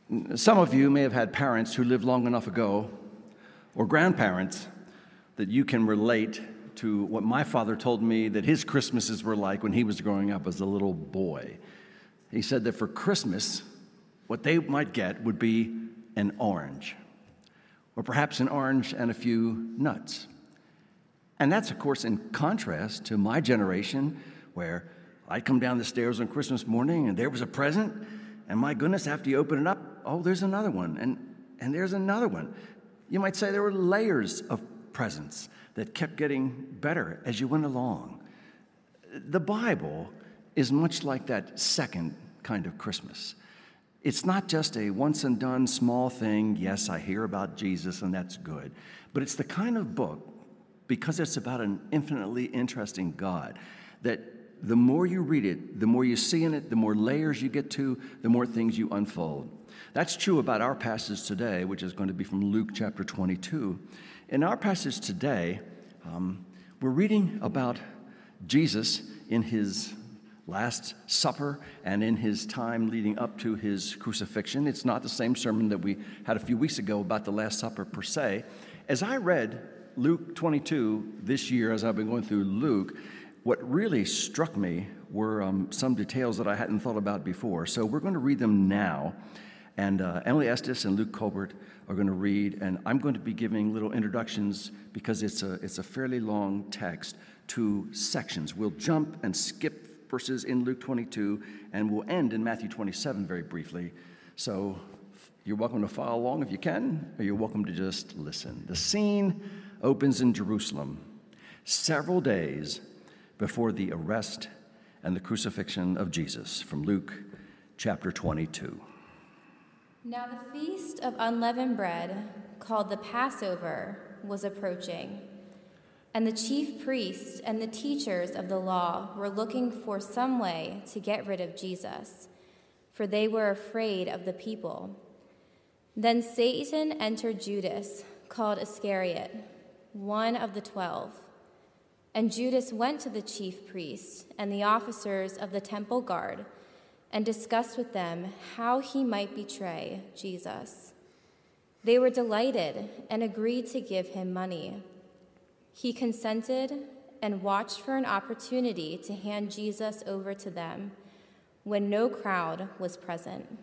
Some of you may have had parents who lived long enough ago, or grandparents, that you can relate to what my father told me that his Christmases were like when he was growing up as a little boy. He said that for Christmas, what they might get would be an orange, or perhaps an orange and a few nuts. And that's, of course, in contrast to my generation, where I'd come down the stairs on Christmas morning and there was a present, and my goodness, after you open it up, oh, there's another one, and there's another one. You might say there were layers of presents that kept getting better as you went along. The Bible is much like that second kind of Christmas. It's not just a once-and-done small thing. Yes, I hear about Jesus, and that's good. But it's the kind of book, because it's about an infinitely interesting God, that the more you read it, the more you see in it, the more layers you get to, the more things you unfold. That's true about our passage today, which is going to be from Luke chapter 22. In our passage today, we're reading about Jesus in his Last Supper and in his time leading up to his crucifixion. It's not the same sermon that we had a few weeks ago about the Last Supper per se. As I read Luke 22 this year, as I've been going through Luke, what really struck me were some details that I hadn't thought about before. So we're going to read them now. And Emily Estes and Luke Colbert are going to read, and I'm going to be giving little introductions because it's a fairly long text to sections. We'll jump and skip verses in Luke 22, and we'll end in Matthew 27 very briefly. So you're welcome to follow along if you can, or you're welcome to just listen. The scene opens in Jerusalem, several days before the arrest and the crucifixion of Jesus, from Luke chapter 22. Now the feast of unleavened bread, called the Passover, was approaching, and the chief priests and the teachers of the law were looking for some way to get rid of Jesus, for they were afraid of the people. Then Satan entered Judas, called Iscariot, one of the 12. And Judas went to the chief priests and the officers of the temple guard and discussed with them how he might betray Jesus. They were delighted and agreed to give him money. He consented and watched for an opportunity to hand Jesus over to them when no crowd was present.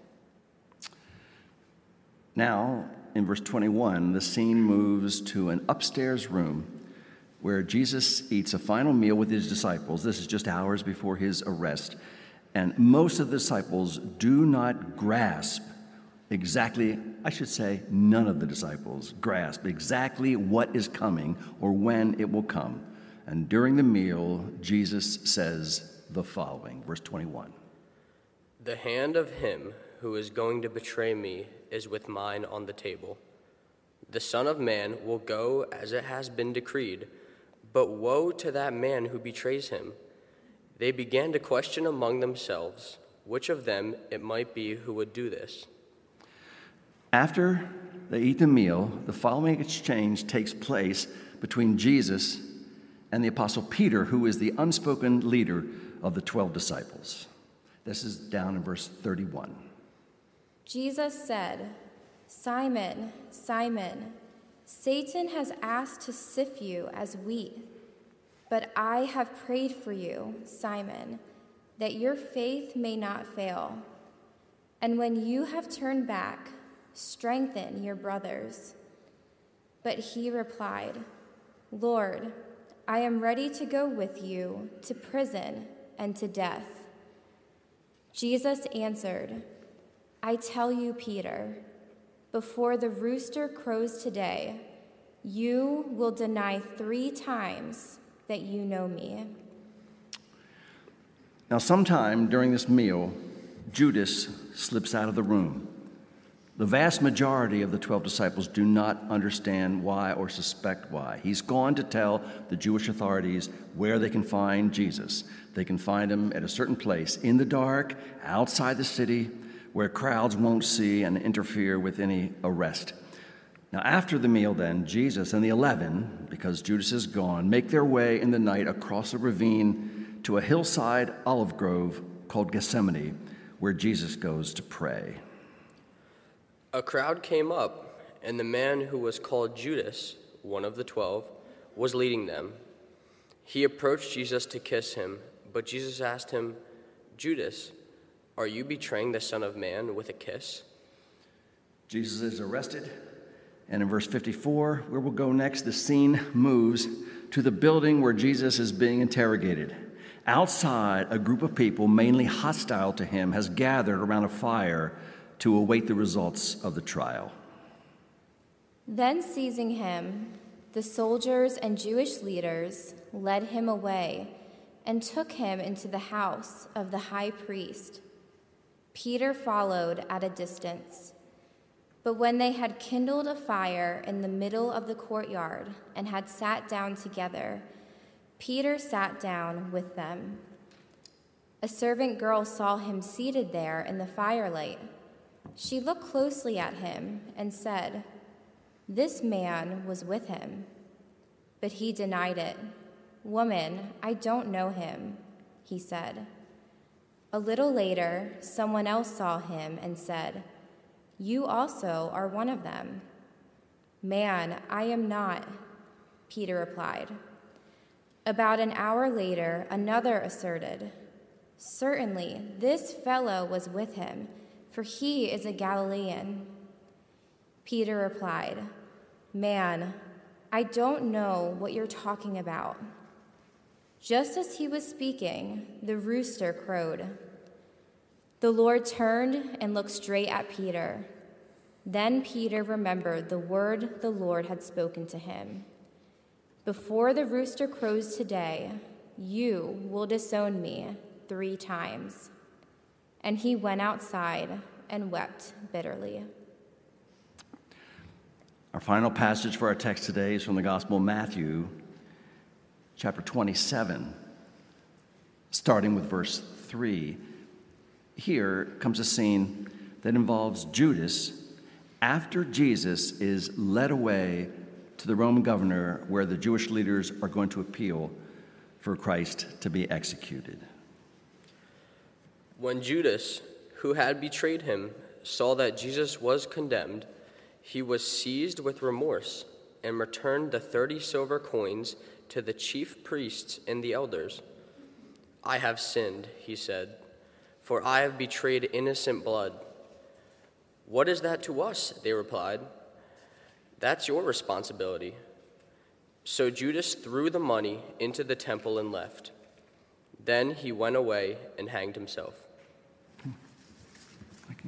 Now, in verse 21, the scene moves to an upstairs room where Jesus eats a final meal with his disciples. This is just hours before his arrest. And most of the disciples do not grasp exactly, I should say, none of the disciples grasp exactly what is coming or when it will come. And during the meal, Jesus says the following, verse 21. The hand of him who is going to betray me is with mine on the table. The Son of Man will go as it has been decreed, but woe to that man who betrays him. They began to question among themselves which of them it might be who would do this. After they eat the meal, the following exchange takes place between Jesus and the Apostle Peter, who is the unspoken leader of the 12 disciples. This is down in verse 31. Jesus said, "Simon, Simon, Satan has asked to sift you as wheat, but I have prayed for you, Simon, that your faith may not fail. And when you have turned back, strengthen your brothers." But he replied, "Lord, I am ready to go with you to prison and to death." Jesus answered, "I tell you, Peter, before the rooster crows today, you will deny 3 times that you know me." Now, sometime during this meal, Judas slips out of the room. The vast majority of the 12 disciples do not understand why or suspect why. He's gone to tell the Jewish authorities where they can find Jesus. They can find him at a certain place, in the dark, outside the city, where crowds won't see and interfere with any arrest. Now, after the meal, then, Jesus and the 11, because Judas is gone, make their way in the night across a ravine to a hillside olive grove called Gethsemane, where Jesus goes to pray. A crowd came up, and the man who was called Judas, one of the 12, was leading them. He approached Jesus to kiss him, but Jesus asked him, "Judas, are you betraying the Son of Man with a kiss?" Jesus is arrested, and in verse 54, where we'll go next, the scene moves to the building where Jesus is being interrogated. Outside, a group of people, mainly hostile to him, has gathered around a fire to await the results of the trial. Then, seizing him, the soldiers and Jewish leaders led him away and took him into the house of the high priest. Peter followed at a distance. But when they had kindled a fire in the middle of the courtyard and had sat down together, Peter sat down with them. A servant girl saw him seated there in the firelight. She looked closely at him and said, "This man was with him." But he denied it. "Woman, I don't know him," he said. A little later, someone else saw him and said, "You also are one of them." "Man, I am not," Peter replied. About an hour later, another asserted, "Certainly, this fellow was with him, for he is a Galilean." Peter replied, "Man, I don't know what you're talking about." Just as he was speaking, the rooster crowed. The Lord turned and looked straight at Peter. Then Peter remembered the word the Lord had spoken to him. "Before the rooster crows today, you will disown me 3 times." And he went outside and wept bitterly. Our final passage for our text today is from the Gospel of Matthew, chapter 27, starting with verse 3. Here comes a scene that involves Judas after Jesus is led away to the Roman governor where the Jewish leaders are going to appeal for Christ to be executed. When Judas, who had betrayed him, saw that Jesus was condemned, he was seized with remorse and returned the 30 silver coins to the chief priests and the elders. "I have sinned," he said, "for I have betrayed innocent blood." "What is that to us?" they replied. "That's your responsibility." So Judas threw the money into the temple and left. Then he went away and hanged himself. Thank you.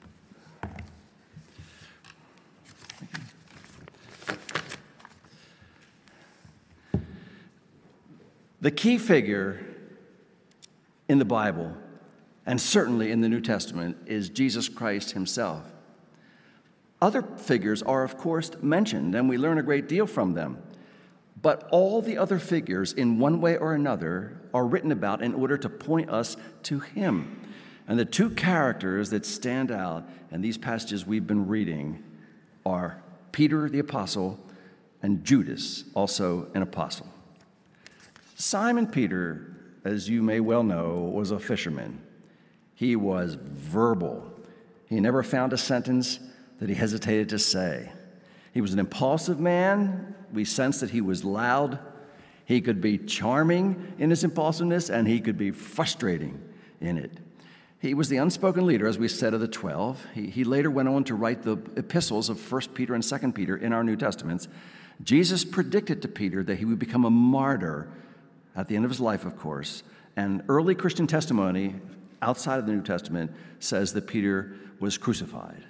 The key figure in the Bible, and certainly in the New Testament, is Jesus Christ himself. Other figures are, of course, mentioned, and we learn a great deal from them. But all the other figures, in one way or another, are written about in order to point us to him. And the 2 characters that stand out in these passages we've been reading are Peter the apostle and Judas, also an apostle. Simon Peter, as you may well know, was a fisherman. He was verbal. He never found a sentence that he hesitated to say. He was an impulsive man. We sense that he was loud. He could be charming in his impulsiveness, and he could be frustrating in it. He was the unspoken leader, as we said, of the 12. He later went on to write the epistles of 1 Peter and 2 Peter in our New Testaments. Jesus predicted to Peter that he would become a martyr at the end of his life, of course. And early Christian testimony outside of the New Testament says that Peter was crucified.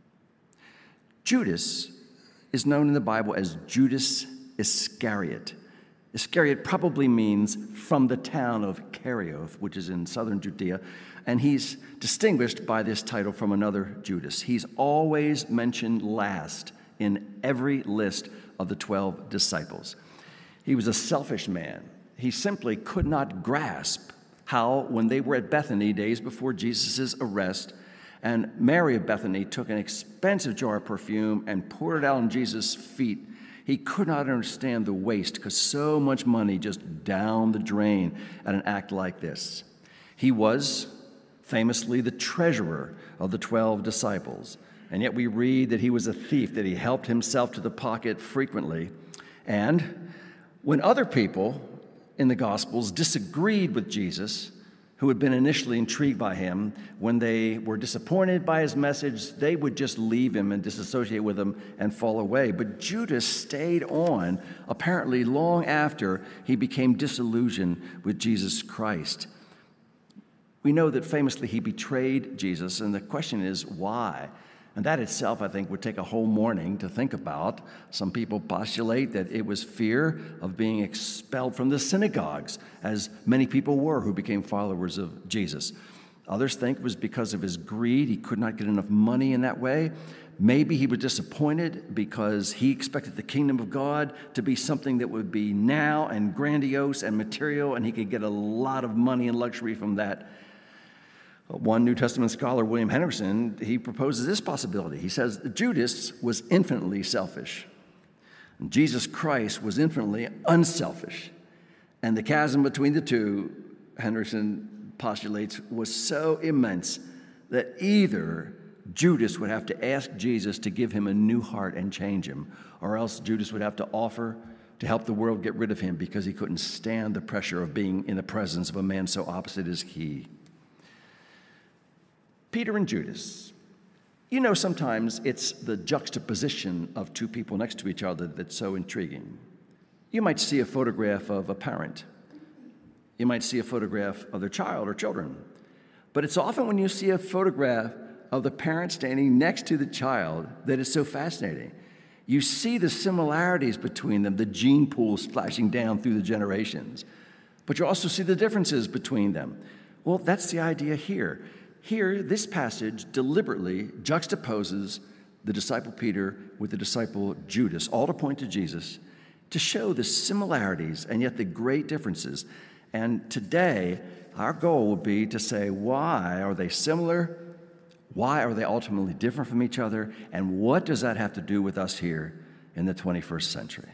Judas is known in the Bible as Judas Iscariot. Iscariot probably means from the town of Kerioth, which is in southern Judea, and he's distinguished by this title from another Judas. He's always mentioned last in every list of the 12 disciples. He was a selfish man. He simply could not grasp how, when they were at Bethany days before Jesus' arrest, and Mary of Bethany took an expensive jar of perfume and poured it out on Jesus' feet, he could not understand the waste because so much money just down the drain at an act like this. He was famously the treasurer of the 12 disciples, And yet we read that he was a thief, that he helped himself to the pocket frequently. And when other people in the Gospels disagreed with Jesus, who had been initially intrigued by him, when they were disappointed by his message, they would just leave him and disassociate with him and fall away. But Judas stayed on, apparently long after he became disillusioned with Jesus Christ. We know that famously he betrayed Jesus, and the question is why? And that itself, I think, would take a whole morning to think about. Some people postulate that it was fear of being expelled from the synagogues, as many people were who became followers of Jesus. Others think it was because of his greed. He could not get enough money in that way. Maybe he was disappointed because he expected the kingdom of God to be something that would be now and grandiose and material, and he could get a lot of money and luxury from that. One New Testament scholar, William Henderson, he proposes this possibility. He says Judas was infinitely selfish. And Jesus Christ was infinitely unselfish. And the chasm between the two, Henderson postulates, was so immense that either Judas would have to ask Jesus to give him a new heart and change him, or else Judas would have to offer to help the world get rid of him because he couldn't stand the pressure of being in the presence of a man so opposite as he. Peter and Judas. You know, sometimes it's the juxtaposition of two people next to each other that's so intriguing. You might see a photograph of a parent. You might see a photograph of their child or children. But it's often when you see a photograph of the parent standing next to the child that is so fascinating. You see the similarities between them, the gene pool splashing down through the generations. But you also see the differences between them. Well, that's the idea here. Here, this passage deliberately juxtaposes the disciple Peter with the disciple Judas, all to point to Jesus, to show the similarities and yet the great differences. And today, our goal will be to say, why are they similar? Why are they ultimately different from each other? And what does that have to do with us here in the 21st century?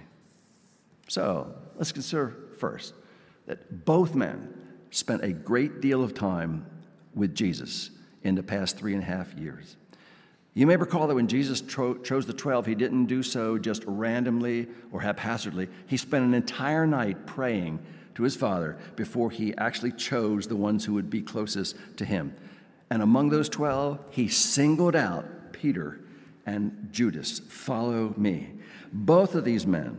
So, let's consider first that both men spent a great deal of time with Jesus in the past 3.5 years. You may recall that when Jesus chose the 12, he didn't do so just randomly or haphazardly. He spent an entire night praying to his Father before he actually chose the ones who would be closest to him. And among those 12, he singled out Peter and Judas. Follow me. Both of these men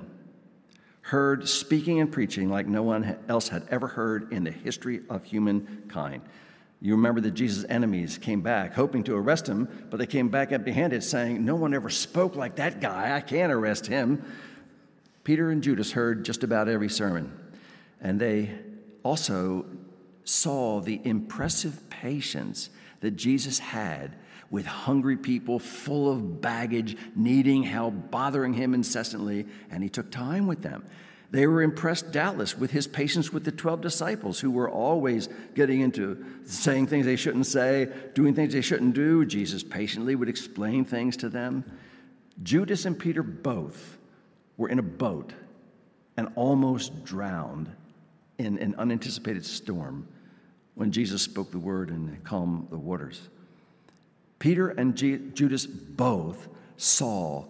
heard speaking and preaching like no one else had ever heard in the history of humankind. You remember that Jesus' enemies came back, hoping to arrest him, but they came back empty-handed, saying, "No one ever spoke like that guy. I can't arrest him." Peter and Judas heard just about every sermon, and they also saw the impressive patience that Jesus had with hungry people full of baggage, needing help, bothering him incessantly, and he took time with them. They were impressed, doubtless, with his patience with the 12 disciples who were always getting into saying things they shouldn't say, doing things they shouldn't do. Jesus patiently would explain things to them. Judas and Peter both were in a boat and almost drowned in an unanticipated storm when Jesus spoke the word and calmed the waters. Peter and Judas both saw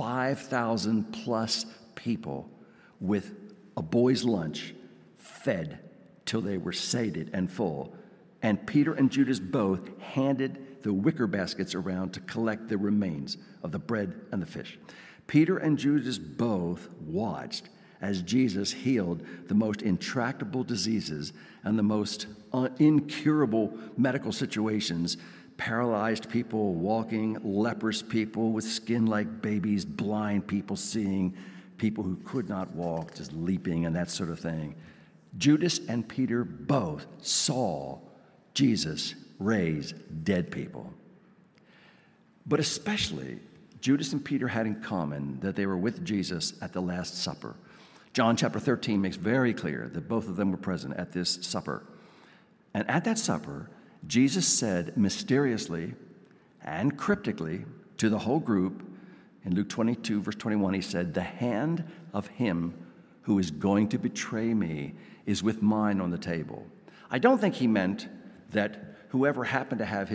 5,000 plus people with a boy's lunch fed till they were sated and full. And Peter and Judas both handed the wicker baskets around to collect the remains of the bread and the fish. Peter and Judas both watched as Jesus healed the most intractable diseases and the most incurable medical situations. Paralyzed people walking, leprous people with skin like babies, blind people seeing, people who could not walk just leaping and that sort of thing. Judas and Peter both saw Jesus raise dead people. But especially, Judas and Peter had in common that they were with Jesus at the Last Supper. John chapter 13 makes very clear that both of them were present at this supper. And at that supper, Jesus said mysteriously and cryptically to the whole group, in Luke 22, verse 21, he said, "The hand of him who is going to betray me is with mine on the table." I don't think he meant that whoever happened to have his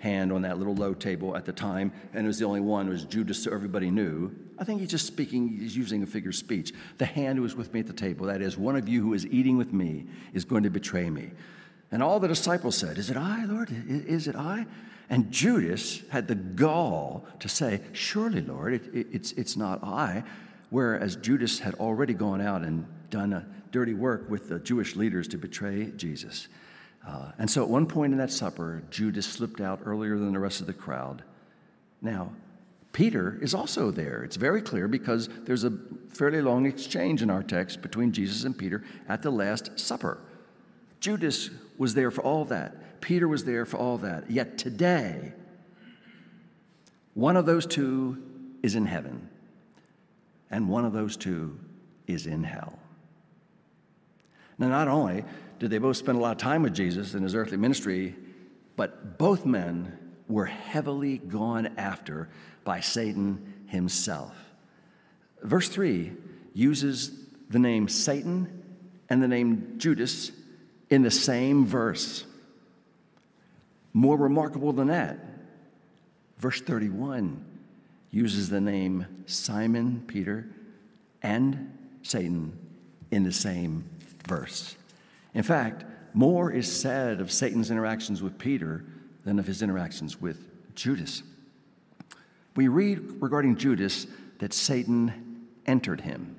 hand on that little low table at the time, and it was the only one. It was Judas, so everybody knew. I think he's using a figure of speech. The hand who was with me at the table, that is, one of you who is eating with me is going to betray me. And all the disciples said, is it I, Lord? Is it I? And Judas had the gall to say, surely, Lord, it's not I, whereas Judas had already gone out and done a dirty work with the Jewish leaders to betray Jesus. And so at one point in that supper, Judas slipped out earlier than the rest of the crowd. Now, Peter is also there. It's very clear because there's a fairly long exchange in our text between Jesus and Peter at the Last Supper. Judas was there for all that. Peter was there for all that. Yet today, one of those two is in heaven, and one of those two is in hell. Now, not only did they both spend a lot of time with Jesus in his earthly ministry, but both men were heavily gone after by Satan himself. Verse 3 uses the name Satan and the name Judas in the same verse. More remarkable than that, verse 31 uses the name Simon Peter and Satan in the same verse. In fact, more is said of Satan's interactions with Peter than of his interactions with Judas. We read regarding Judas that Satan entered him.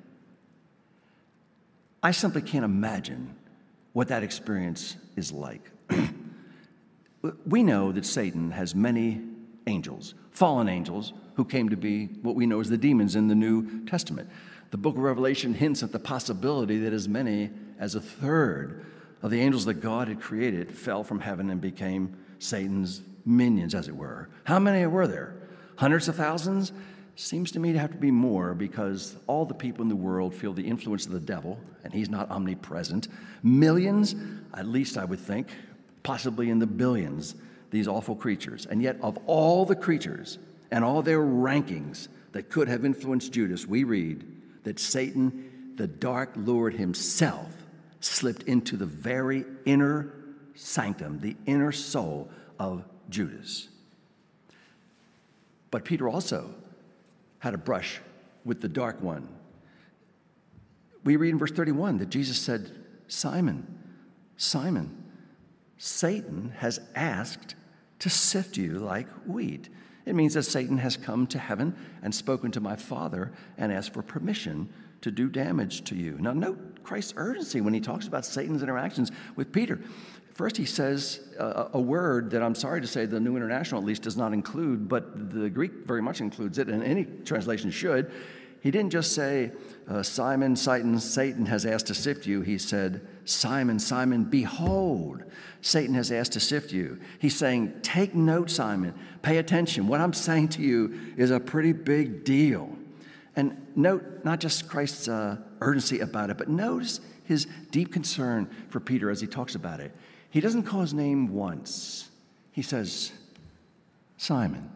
I simply can't imagine what that experience is like. We know that Satan has many angels, fallen angels, who came to be what we know as the demons in the New Testament. The book of Revelation hints at the possibility that as many as a third of the angels that God had created fell from heaven and became Satan's minions, as it were. How many were there? Hundreds of thousands? Seems to me to have to be more, because all the people in the world feel the influence of the devil, and he's not omnipresent. Millions, at least I would think, possibly in the billions, these awful creatures. And yet of all the creatures and all their rankings that could have influenced Judas, we read that Satan, the dark Lord himself, slipped into the very inner sanctum, the inner soul of Judas. But Peter also had a brush with the dark one. We read in verse 31 that Jesus said, Simon, Simon, Satan has asked to sift you like wheat. It means that Satan has come to heaven and spoken to my Father and asked for permission to do damage to you. Now, note Christ's urgency when he talks about Satan's interactions with Peter. First, he says a word that I'm sorry to say the New International at least does not include, but the Greek very much includes it, and any translation should. He didn't just say, Simon, Satan has asked to sift you. He said, Simon, Simon, behold, Satan has asked to sift you. He's saying, take note, Simon, pay attention. What I'm saying to you is a pretty big deal. And note not just Christ's urgency about it, but notice his deep concern for Peter as he talks about it. He doesn't call his name once. He says, Simon,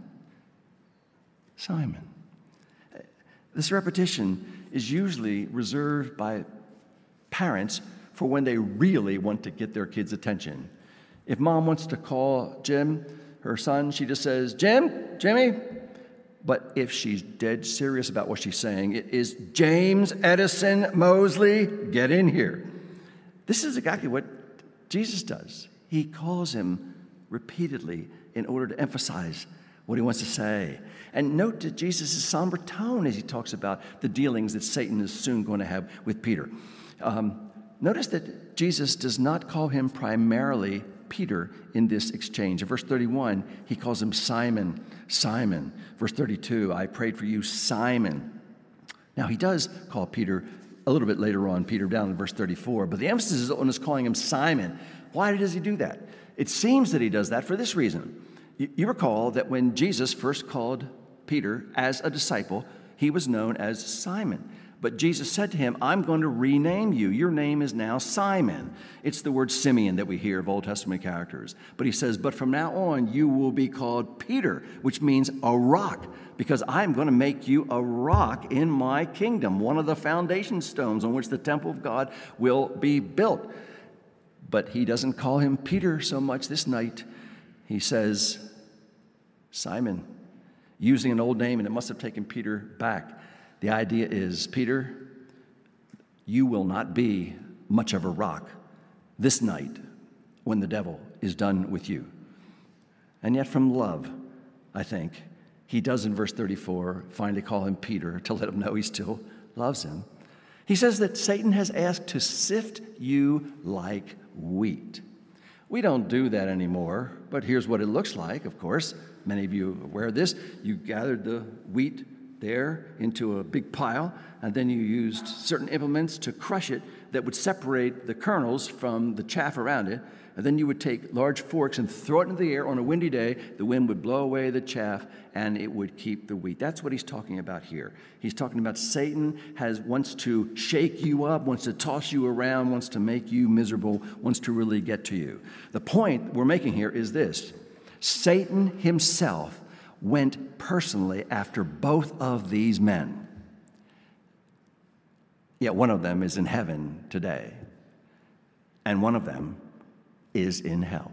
Simon. This repetition is usually reserved by parents for when they really want to get their kids' attention. If mom wants to call Jim, her son, she just says, Jimmy. But if she's dead serious about what she's saying, it is James Edison Mosley, get in here. This is exactly what Jesus does. He calls him repeatedly in order to emphasize what he wants to say. And note that Jesus' somber tone as he talks about the dealings that Satan is soon going to have with Peter. Notice that Jesus does not call him primarily Peter in this exchange. In verse 31, he calls him Simon, Simon. Verse 32, I prayed for you, Simon. Now, he does call Peter a little bit later on, Peter down in verse 34, but the emphasis is on his calling him Simon. Why does he do that? It seems that he does that for this reason. You recall that when Jesus first called Peter as a disciple, he was known as Simon. But Jesus said to him, I'm going to rename you. Your name is now Simon. It's the word Simeon that we hear of Old Testament characters. But he says, but from now on, you will be called Peter, which means a rock, because I'm going to make you a rock in my kingdom, one of the foundation stones on which the temple of God will be built. But he doesn't call him Peter so much this night. He says, Simon, using an old name, and it must have taken Peter back. The idea is, Peter, you will not be much of a rock this night when the devil is done with you. And yet from love, I think, he does in verse 34 finally call him Peter to let him know he still loves him. He says that Satan has asked to sift you like wheat. We don't do that anymore, but here's what it looks like, of course. Many of you are aware of this. You gathered the wheat there into a big pile, and then you used certain implements to crush it that would separate the kernels from the chaff around it. And then you would take large forks and throw it into the air on a windy day. The wind would blow away the chaff, and it would keep the wheat. That's what he's talking about here. He's talking about Satan wants to shake you up, wants to toss you around, wants to make you miserable, wants to really get to you. The point we're making here is this. Satan himself went personally after both of these men. Yet one of them is in heaven today, and one of them is in hell.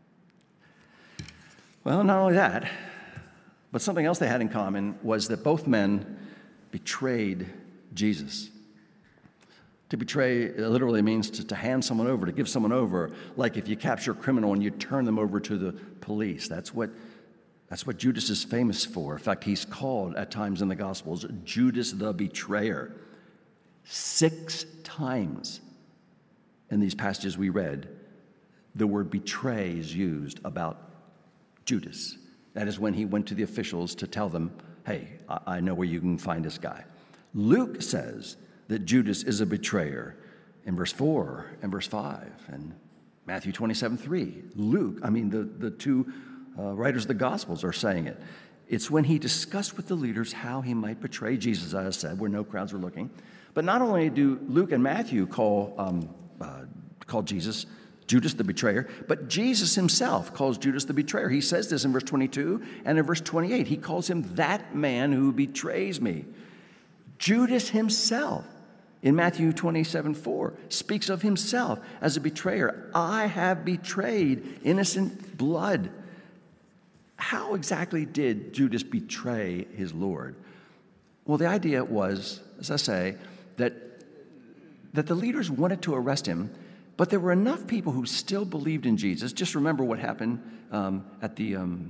Well, not only that, but something else they had in common was that both men betrayed Jesus. To betray literally means to hand someone over, to give someone over, like if you capture a criminal and you turn them over to the police. That's what Judas is famous for. In fact, he's called at times in the Gospels Judas the betrayer. 6 times in these passages we read, the word betray is used about Judas. That is when he went to the officials to tell them, hey, I know where you can find this guy. Luke says that Judas is a betrayer in verse 4 and verse 5, and Matthew 27:3. The two writers of the Gospels are saying it. It's when he discussed with the leaders how he might betray Jesus, as I said, where no crowds were looking. But not only do Luke and Matthew call Jesus Judas the betrayer, but Jesus himself calls Judas the betrayer. He says this in verse 22 and in verse 28. He calls him that man who betrays me. Judas himself, in Matthew 27:4, speaks of himself as a betrayer. I have betrayed innocent blood. How exactly did Judas betray his Lord? Well, the idea was, as I say, that the leaders wanted to arrest him, but there were enough people who still believed in Jesus. Just remember what happened at the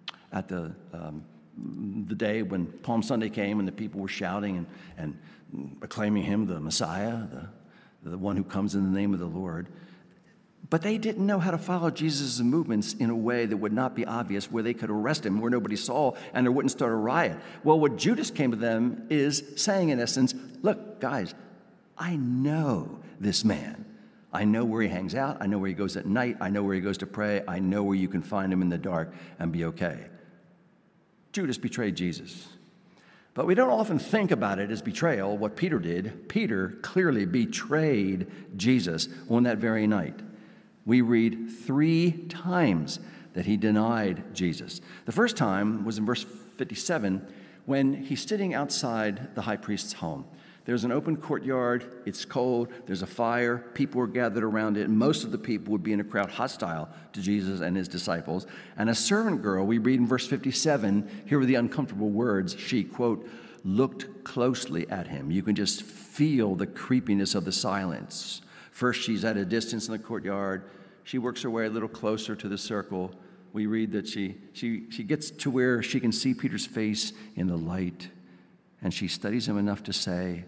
day when Palm Sunday came and the people were shouting and acclaiming him the Messiah, the one who comes in the name of the Lord. But they didn't know how to follow Jesus' movements in a way that would not be obvious, where they could arrest him, where nobody saw, and there wouldn't start a riot. Well, what Judas came to them is saying, in essence, look, guys, I know this man. I know where he hangs out. I know where he goes at night. I know where he goes to pray. I know where you can find him in the dark and be okay. Judas betrayed Jesus. But we don't often think about it as betrayal, what Peter did. Peter clearly betrayed Jesus on that very night. We read 3 times that he denied Jesus. The first time was in verse 57 when he's sitting outside the high priest's home. There's an open courtyard, it's cold, there's a fire, people are gathered around it, and most of the people would be in a crowd hostile to Jesus and his disciples. And a servant girl, we read in verse 57, here are the uncomfortable words, she, quote, looked closely at him. You can just feel the creepiness of the silence. First, she's at a distance in the courtyard. She works her way a little closer to the circle. We read that she gets to where she can see Peter's face in the light, and she studies him enough to say,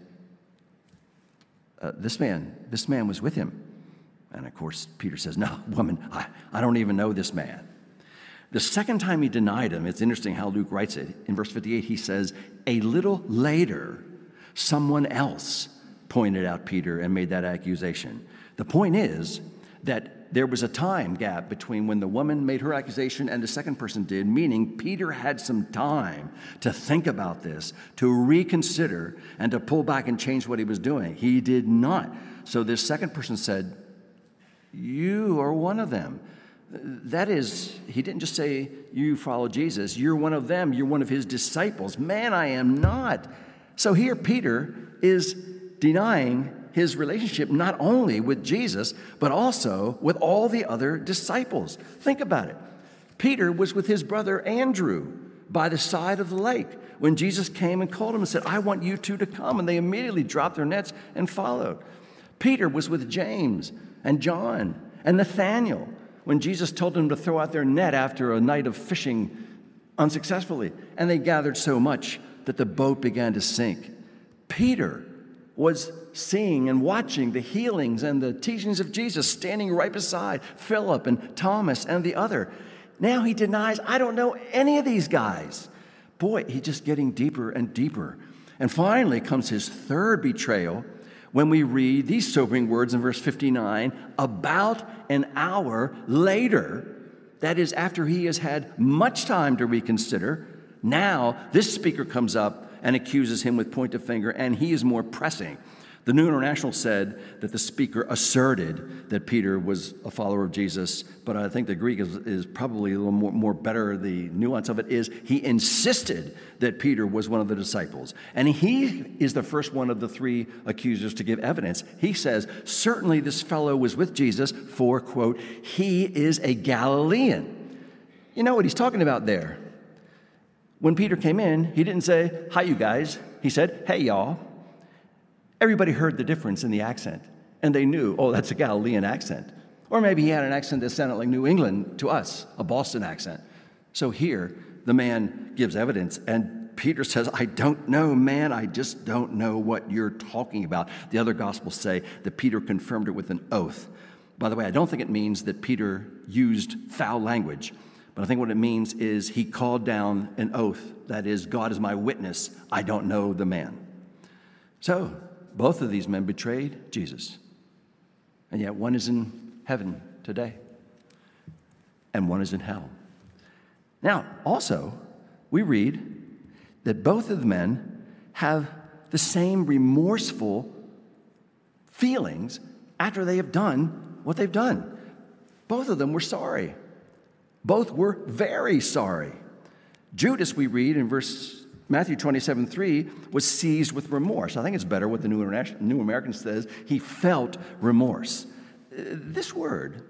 this man was with him. And of course, Peter says, no, woman, I don't even know this man. The second time he denied him, it's interesting how Luke writes it. In verse 58, he says, a little later, someone else pointed out Peter and made that accusation. The point is that there was a time gap between when the woman made her accusation and the second person did, meaning Peter had some time to think about this, to reconsider, and to pull back and change what he was doing. He did not. So this second person said, you are one of them. That is, he didn't just say, you follow Jesus. You're one of them. You're one of his disciples. Man, I am not. So here Peter is denying his relationship not only with Jesus, but also with all the other disciples. Think about it. Peter was with his brother Andrew by the side of the lake when Jesus came and called him and said, I want you two to come. And they immediately dropped their nets and followed. Peter was with James and John and Nathanael when Jesus told them to throw out their net after a night of fishing unsuccessfully. And they gathered so much that the boat began to sink. Peter was seeing and watching the healings and the teachings of Jesus, standing right beside Philip and Thomas and the other. Now he denies, I don't know any of these guys. Boy, he's just getting deeper and deeper. And finally comes his third betrayal when we read these sobering words in verse 59, about an hour later, that is after he has had much time to reconsider, now this speaker comes up and accuses him with pointed finger, and he is more pressing. The New International said that the speaker asserted that Peter was a follower of Jesus, but I think the Greek is probably a little more better. The nuance of it is he insisted that Peter was one of the disciples. And he is the first one of the three accusers to give evidence. He says, certainly this fellow was with Jesus for, quote, he is a Galilean. You know what he's talking about there. When Peter came in, he didn't say, hi, you guys. He said, hey, y'all. Everybody heard the difference in the accent, and they knew, oh, that's a Galilean accent. Or maybe he had an accent that sounded like New England to us, a Boston accent. So here, the man gives evidence, and Peter says, I don't know, man, I just don't know what you're talking about. The other Gospels say that Peter confirmed it with an oath. By the way, I don't think it means that Peter used foul language, but I think what it means is he called down an oath. That is, God is my witness, I don't know the man. So, both of these men betrayed Jesus. And yet one is in heaven today, and one is in hell. Now, also, we read that both of the men have the same remorseful feelings after they have done what they've done. Both of them were sorry. Both were very sorry. Judas, we read in Matthew 27:3, was seized with remorse. I think it's better what the New American says. He felt remorse. This word,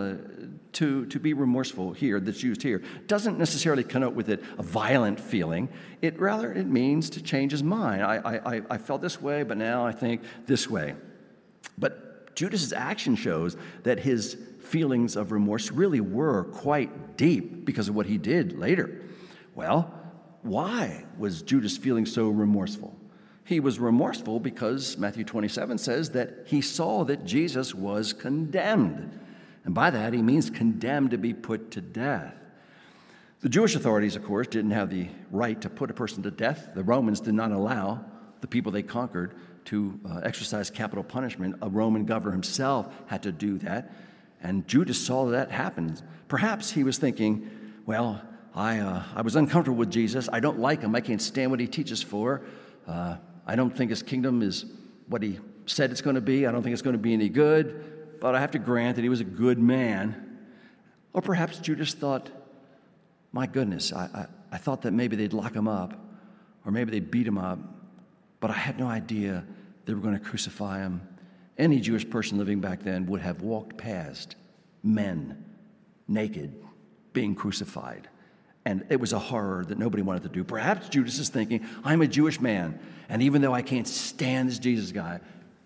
to be remorseful here, that's used here, doesn't necessarily connote with it a violent feeling. It means to change his mind. I felt this way, but now I think this way. But Judas's action shows that his feelings of remorse really were quite deep because of what he did later. Well, why was Judas feeling so remorseful? He was remorseful because Matthew 27 says that he saw that Jesus was condemned. And by that, he means condemned to be put to death. The Jewish authorities, of course, didn't have the right to put a person to death. The Romans did not allow the people they conquered to exercise capital punishment. A Roman governor himself had to do that. And Judas saw that happen. Perhaps he was thinking, well, I was uncomfortable with Jesus. I don't like him. I can't stand what he teaches for. I don't think his kingdom is what he said it's going to be. I don't think it's going to be any good. But I have to grant that he was a good man. Or perhaps Judas thought, my goodness, I thought that maybe they'd lock him up, or maybe they'd beat him up, but I had no idea they were going to crucify him. Any Jewish person living back then would have walked past men naked being crucified. And it was a horror that nobody wanted to do. Perhaps Judas is thinking, I'm a Jewish man, and even though I can't stand this Jesus guy,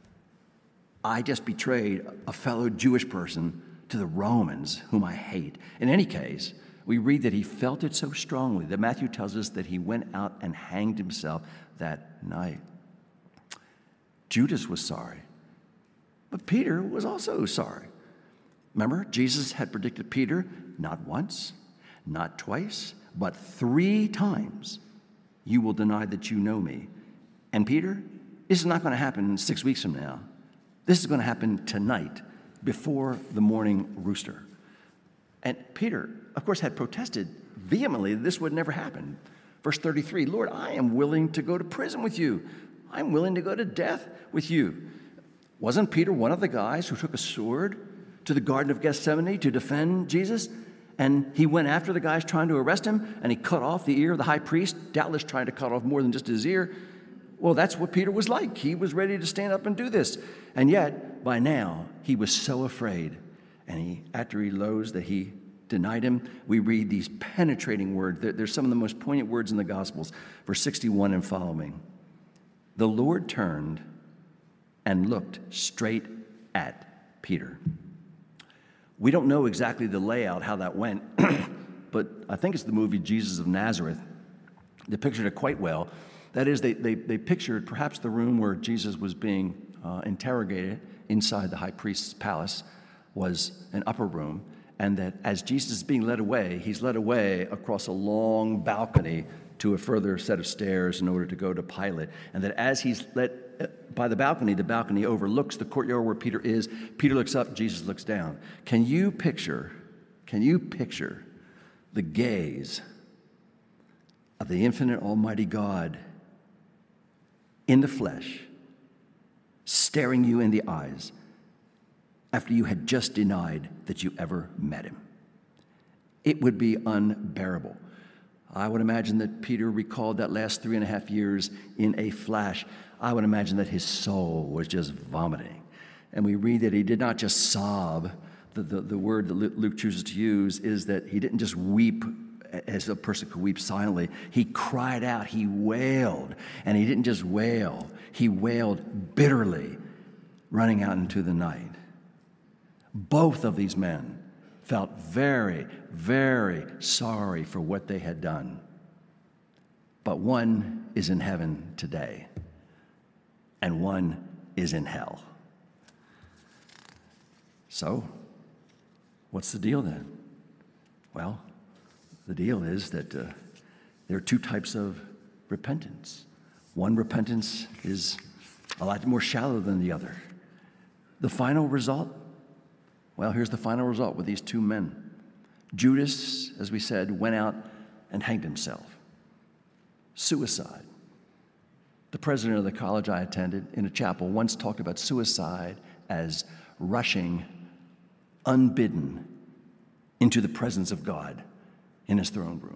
I just betrayed a fellow Jewish person to the Romans, whom I hate. In any case, we read that he felt it so strongly that Matthew tells us that he went out and hanged himself that night. Judas was sorry, but Peter was also sorry. Remember, Jesus had predicted Peter not once, not twice, but 3 times, you will deny that you know me. And Peter, this is not going to happen 6 weeks from now. This is going to happen tonight before the morning rooster. And Peter, of course, had protested vehemently that this would never happen. Verse 33, Lord, I am willing to go to prison with you. I'm willing to go to death with you. Wasn't Peter one of the guys who took a sword to the Garden of Gethsemane to defend Jesus? And he went after the guys trying to arrest him, and he cut off the ear of the high priest, doubtless trying to cut off more than just his ear. Well, that's what Peter was like. He was ready to stand up and do this. And yet, by now, he was so afraid. And after he knows that he denied him, we read these penetrating words. There's some of the most poignant words in the Gospels, verse 61 and following. The Lord turned and looked straight at Peter. We don't know exactly the layout, how that went, but I think it's the movie Jesus of Nazareth. They pictured it quite well. That is, they pictured perhaps the room where Jesus was being interrogated inside the high priest's palace was an upper room, and that as Jesus is being led away, he's led away across a long balcony to a further set of stairs in order to go to Pilate, and that as he's led by the balcony overlooks the courtyard where Peter is. Peter looks up, Jesus looks down. Can you picture the gaze of the infinite almighty God in the flesh, staring you in the eyes after you had just denied that you ever met him? It would be unbearable. I would imagine that Peter recalled that last 3.5 years in a flash. I would imagine that his soul was just vomiting. And we read that he did not just sob. The word that Luke chooses to use is that he didn't just weep as a person could weep silently. He cried out, he wailed. And he didn't just wail, he wailed bitterly, running out into the night. Both of these men felt very, very sorry for what they had done. But one is in heaven today, and one is in hell. So, what's the deal then? Well, the deal is that there are two types of repentance. One repentance is a lot more shallow than the other. The final result? Well, here's the final result with these two men. Judas, as we said, went out and hanged himself. Suicide. The president of the college I attended in a chapel once talked about suicide as rushing unbidden into the presence of God in his throne room.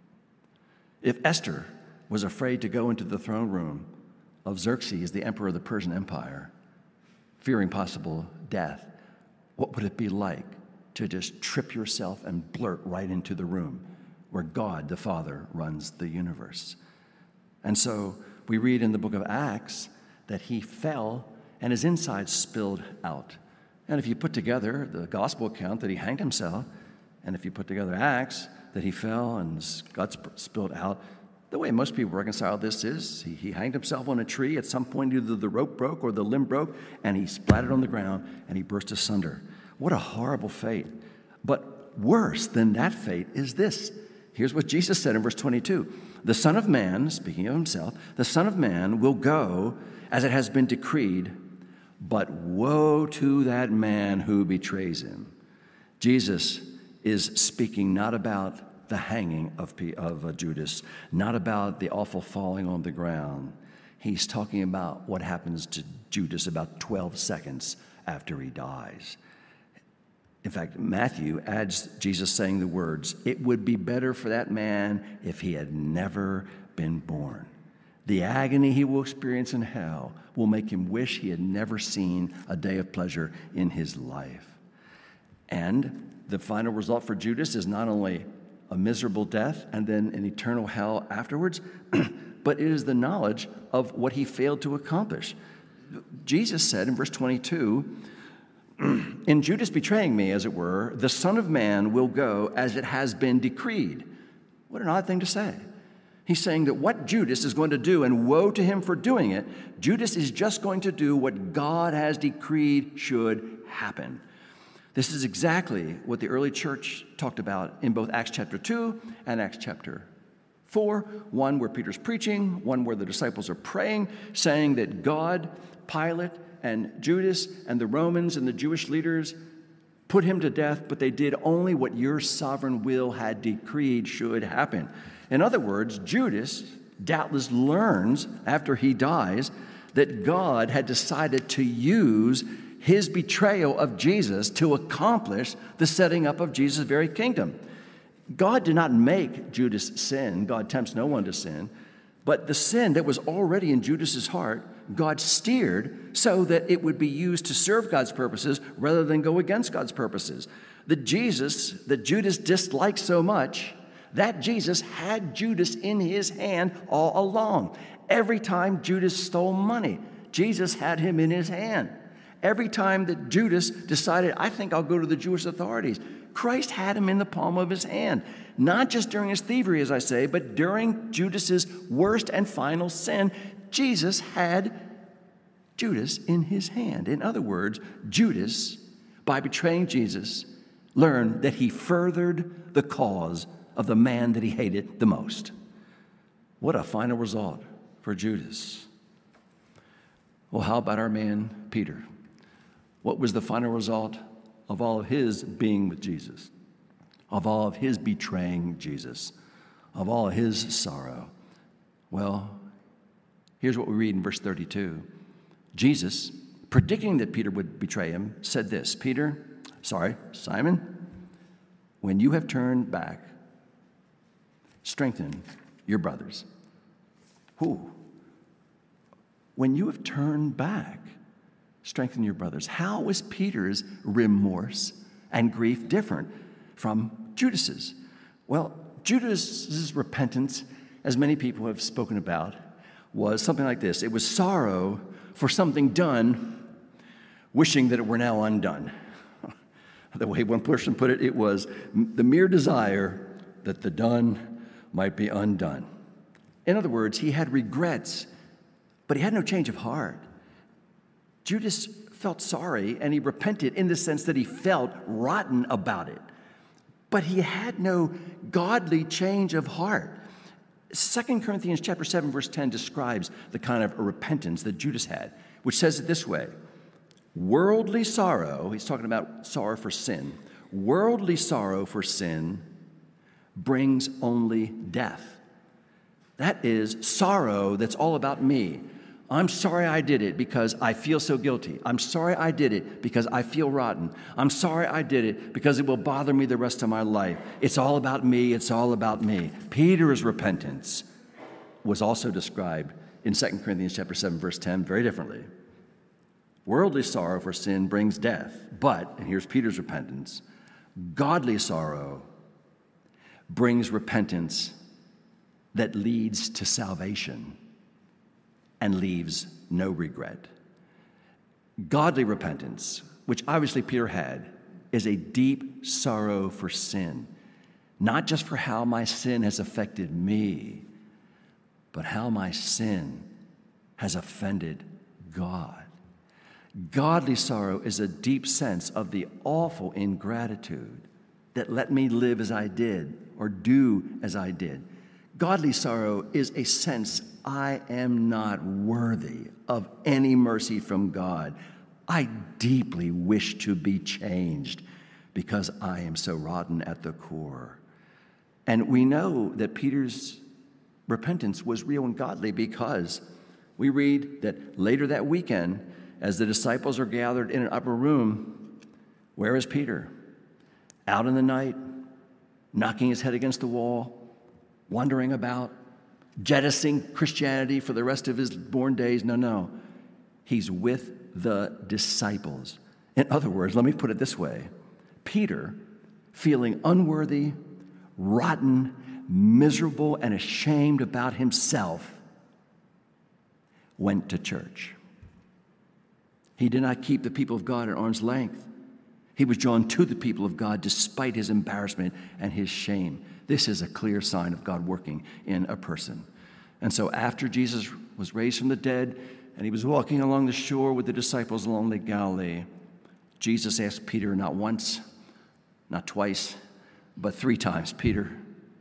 If Esther was afraid to go into the throne room of Xerxes, the emperor of the Persian Empire, fearing possible death, what would it be like to just trip yourself and blurt right into the room where God the Father runs the universe? And so we read in the book of Acts that he fell and his insides spilled out. And if you put together the gospel account that he hanged himself, and if you put together Acts that he fell and his guts spilled out, the way most people reconcile this is he hanged himself on a tree. At some point, either the rope broke or the limb broke, and he splattered on the ground and he burst asunder. What a horrible fate. But worse than that fate is this. Here's what Jesus said in verse 22. The Son of Man, speaking of himself, the Son of Man will go as it has been decreed, but woe to that man who betrays him. Jesus is speaking not about the hanging of Judas, not about the awful falling on the ground. He's talking about what happens to Judas about 12 seconds after he dies. In fact, Matthew adds Jesus saying the words, "It would be better for that man if he had never been born." The agony he will experience in hell will make him wish he had never seen a day of pleasure in his life. And the final result for Judas is not only a miserable death and then an eternal hell afterwards, but it is the knowledge of what he failed to accomplish. Jesus said in verse 22, in Judas betraying me, as it were, the Son of Man will go as it has been decreed. What an odd thing to say. He's saying that what Judas is going to do, and woe to him for doing it, Judas is just going to do what God has decreed should happen. This is exactly what the early church talked about in both Acts chapter 2 and Acts chapter 4, one where Peter's preaching, one where the disciples are praying, saying that God, Pilate, and Judas and the Romans and the Jewish leaders put him to death, but they did only what your sovereign will had decreed should happen. In other words, Judas doubtless learns after he dies that God had decided to use his betrayal of Jesus to accomplish the setting up of Jesus' very kingdom. God did not make Judas sin. God tempts no one to sin. But the sin that was already in Judas's heart, God steered so that it would be used to serve God's purposes rather than go against God's purposes. The Jesus that Judas disliked so much, that Jesus had Judas in his hand all along. Every time Judas stole money, Jesus had him in his hand. Every time that Judas decided, I think I'll go to the Jewish authorities, Christ had him in the palm of his hand. Not just during his thievery, as I say, but during Judas's worst and final sin, Jesus had Judas in his hand. In other words, Judas, by betraying Jesus, learned that he furthered the cause of the man that he hated the most. What a final result for Judas. Well, how about our man, Peter? What was the final result of all of his being with Jesus, of all of his betraying Jesus, of all of his sorrow? Well, here's what we read in verse 32. Jesus, predicting that Peter would betray him, said this, Simon, when you have turned back, strengthen your brothers. Who? When you have turned back, strengthen your brothers. How was Peter's remorse and grief different from Judas's? Well, Judas's repentance, as many people have spoken about, was something like this. It was sorrow for something done, wishing that it were now undone. The way one person put it, it was the mere desire that the done might be undone. In other words, he had regrets, but he had no change of heart. Judas felt sorry and he repented in the sense that he felt rotten about it, but he had no godly change of heart. 2 Corinthians chapter 7, verse 10 describes the kind of repentance that Judas had, which says it this way. Worldly sorrow, he's talking about sorrow for sin. Worldly sorrow for sin brings only death. That is sorrow that's all about me. I'm sorry I did it because I feel so guilty. I'm sorry I did it because I feel rotten. I'm sorry I did it because it will bother me the rest of my life. It's all about me. It's all about me. Peter's repentance was also described in 2 Corinthians chapter 7, verse 10 very differently. Worldly sorrow for sin brings death, but, and here's Peter's repentance, godly sorrow brings repentance that leads to salvation and leaves no regret. Godly repentance, which obviously Peter had, is a deep sorrow for sin, not just for how my sin has affected me, but how my sin has offended God. Godly sorrow is a deep sense of the awful ingratitude that let me live as I did or do as I did. Godly sorrow is a sense I am not worthy of any mercy from God. I deeply wish to be changed because I am so rotten at the core. And we know that Peter's repentance was real and godly because we read that later that weekend, as the disciples are gathered in an upper room, where is Peter? Out in the night, knocking his head against the wall, wandering about, jettisoning Christianity for the rest of his born days. No. He's with the disciples. In other words, let me put it this way. Peter, feeling unworthy, rotten, miserable, and ashamed about himself, went to church. He did not keep the people of God at arm's length. He was drawn to the people of God despite his embarrassment and his shame. This is a clear sign of God working in a person. And so after Jesus was raised from the dead and he was walking along the shore with the disciples along Lake Galilee, Jesus asked Peter not once, not twice, but 3 times, Peter,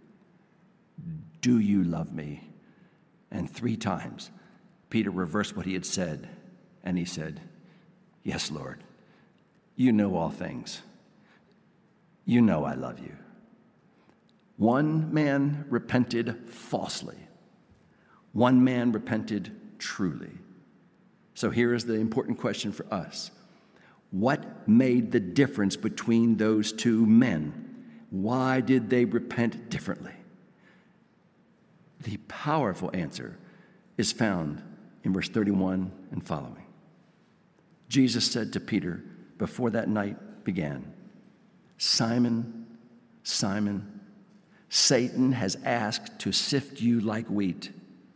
do you love me? And 3 times, Peter reversed what he had said, and he said, yes, Lord, you know all things. You know I love you. One man repented falsely. One man repented truly. So here is the important question for us. What made the difference between those 2 men? Why did they repent differently? The powerful answer is found in verse 31 and following. Jesus said to Peter before that night began, "Simon, Simon, Satan has asked to sift you like wheat,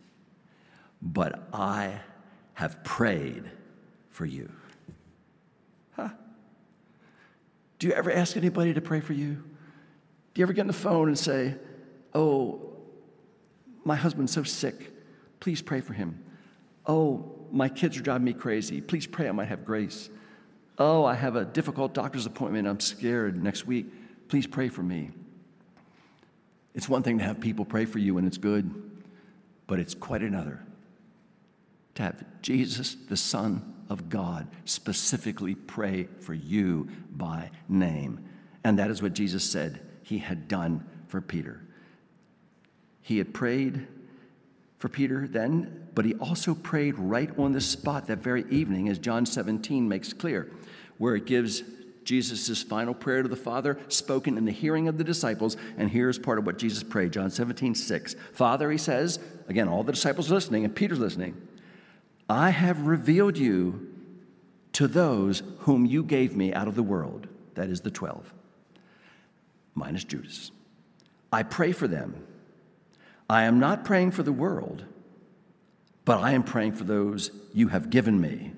but I have prayed for you." Huh? Do you ever ask anybody to pray for you? Do you ever get on the phone and say, "Oh, my husband's so sick. Please pray for him. Oh, my kids are driving me crazy. Please pray I might have grace. Oh, I have a difficult doctor's appointment. I'm scared next week. Please pray for me." It's one thing to have people pray for you, and it's good, but it's quite another to have Jesus, the Son of God, specifically pray for you by name. And that is what Jesus said he had done for Peter. He had prayed for Peter then, but he also prayed right on the spot that very evening, as John 17 makes clear, where it gives Jesus' final prayer to the Father, spoken in the hearing of the disciples. And here's part of what Jesus prayed, John 17:6. "Father," he says, again, all the disciples are listening, and Peter's listening, "I have revealed you to those whom you gave me out of the world," that is the 12, minus Judas. "I pray for them. I am not praying for the world, but I am praying for those you have given me.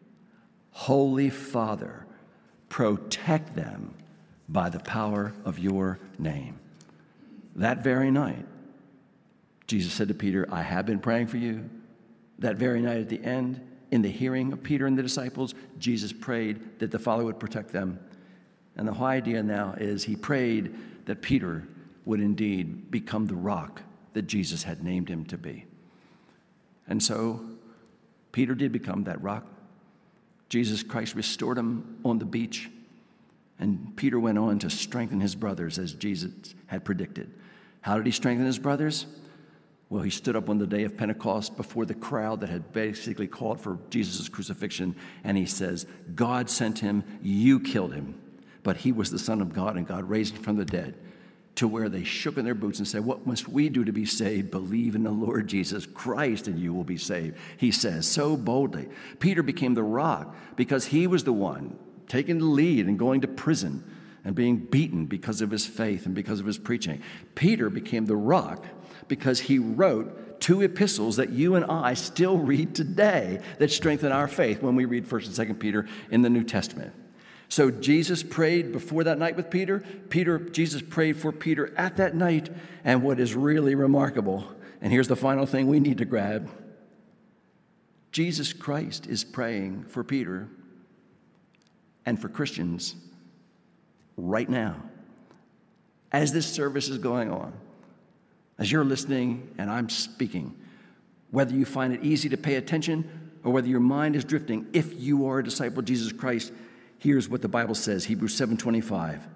Holy Father, protect them by the power of your name." That very night, Jesus said to Peter, "I have been praying for you." That very night at the end, in the hearing of Peter and the disciples, Jesus prayed that the Father would protect them. And the whole idea now is he prayed that Peter would indeed become the rock that Jesus had named him to be. And so Peter did become that rock. Jesus Christ restored him on the beach, and Peter went on to strengthen his brothers as Jesus had predicted. How did he strengthen his brothers? Well, he stood up on the day of Pentecost before the crowd that had basically called for Jesus' crucifixion, and he says, "God sent him, you killed him, but he was the Son of God, and God raised him from the dead." To where they shook in their boots and said, "What must we do to be saved? Believe in the Lord Jesus Christ and you will be saved," he says so boldly. Peter became the rock because he was the one taking the lead and going to prison and being beaten because of his faith and because of his preaching. Peter became the rock because he wrote 2 epistles that you and I still read today that strengthen our faith when we read 1st and 2nd Peter in the New Testament. So Jesus prayed before that night with Peter. Jesus prayed for Peter at that night. And what is really remarkable, and here's the final thing we need to grab, Jesus Christ is praying for Peter and for Christians right now. As this service is going on, as you're listening and I'm speaking, whether you find it easy to pay attention or whether your mind is drifting, if you are a disciple of Jesus Christ, here's what the Bible says, Hebrews 7:25.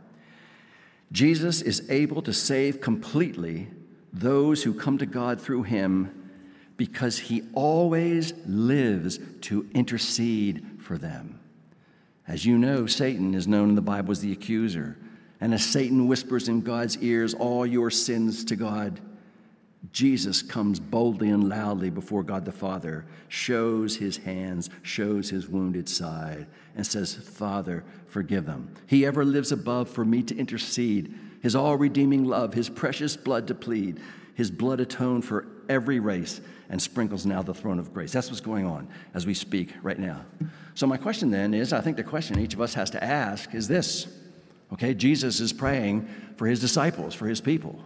Jesus is able to save completely those who come to God through him because he always lives to intercede for them. As you know, Satan is known in the Bible as the accuser. And as Satan whispers in God's ears all your sins to God, Jesus comes boldly and loudly before God the Father, shows his hands, shows his wounded side, and says, "Father, forgive them." He ever lives above for me to intercede, his all-redeeming love, his precious blood to plead, his blood atoned for every race, and sprinkles now the throne of grace. That's what's going on as we speak right now. So my question then is, I think the question each of us has to ask is this. Okay, Jesus is praying for his disciples, for his people.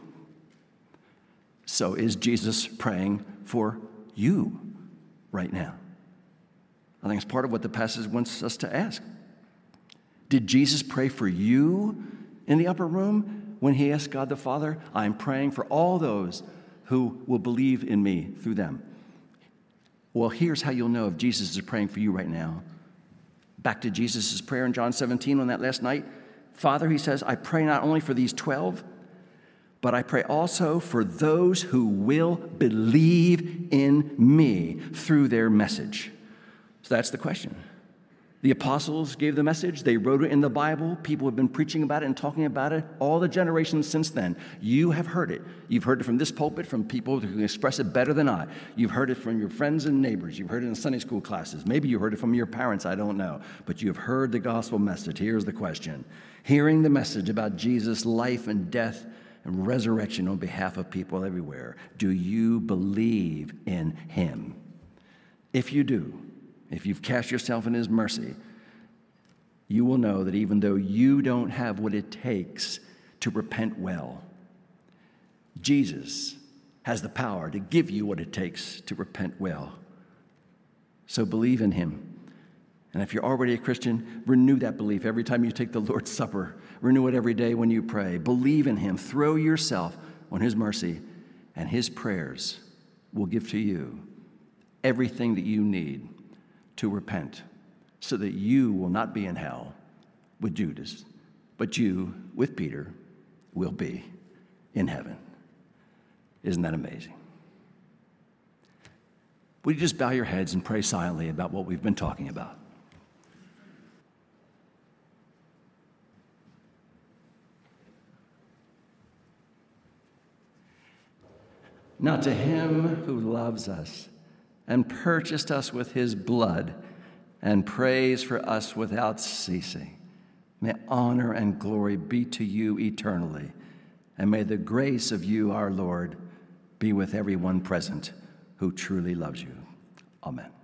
So is Jesus praying for you right now? I think it's part of what the passage wants us to ask. Did Jesus pray for you in the upper room when he asked God the Father, "I'm praying for all those who will believe in me through them"? Well, here's how you'll know if Jesus is praying for you right now. Back to Jesus' prayer in John 17 on that last night. Father, he says, "I pray not only for these 12, but I pray also for those who will believe in me through their message." So that's the question. The apostles gave the message. They wrote it in the Bible. People have been preaching about it and talking about it all the generations since then. You have heard it. You've heard it from this pulpit, from people who can express it better than I. You've heard it from your friends and neighbors. You've heard it in Sunday school classes. Maybe you heard it from your parents. I don't know. But you have heard the gospel message. Here's the question. Hearing the message about Jesus' life and death and resurrection on behalf of people everywhere, do you believe in him? If you do, if you've cast yourself in his mercy, you will know that even though you don't have what it takes to repent well, Jesus has the power to give you what it takes to repent well. So believe in him. And if you're already a Christian, renew that belief every time you take the Lord's Supper. Renew it every day when you pray. Believe in him. Throw yourself on his mercy, and his prayers will give to you everything that you need to repent, so that you will not be in hell with Judas, but you, with Peter, will be in heaven. Isn't that amazing? Would you just bow your heads and pray silently about what we've been talking about? Now to him who loves us and purchased us with his blood and prays for us without ceasing, may honor and glory be to you eternally, and may the grace of you, our Lord, be with everyone present who truly loves you. Amen.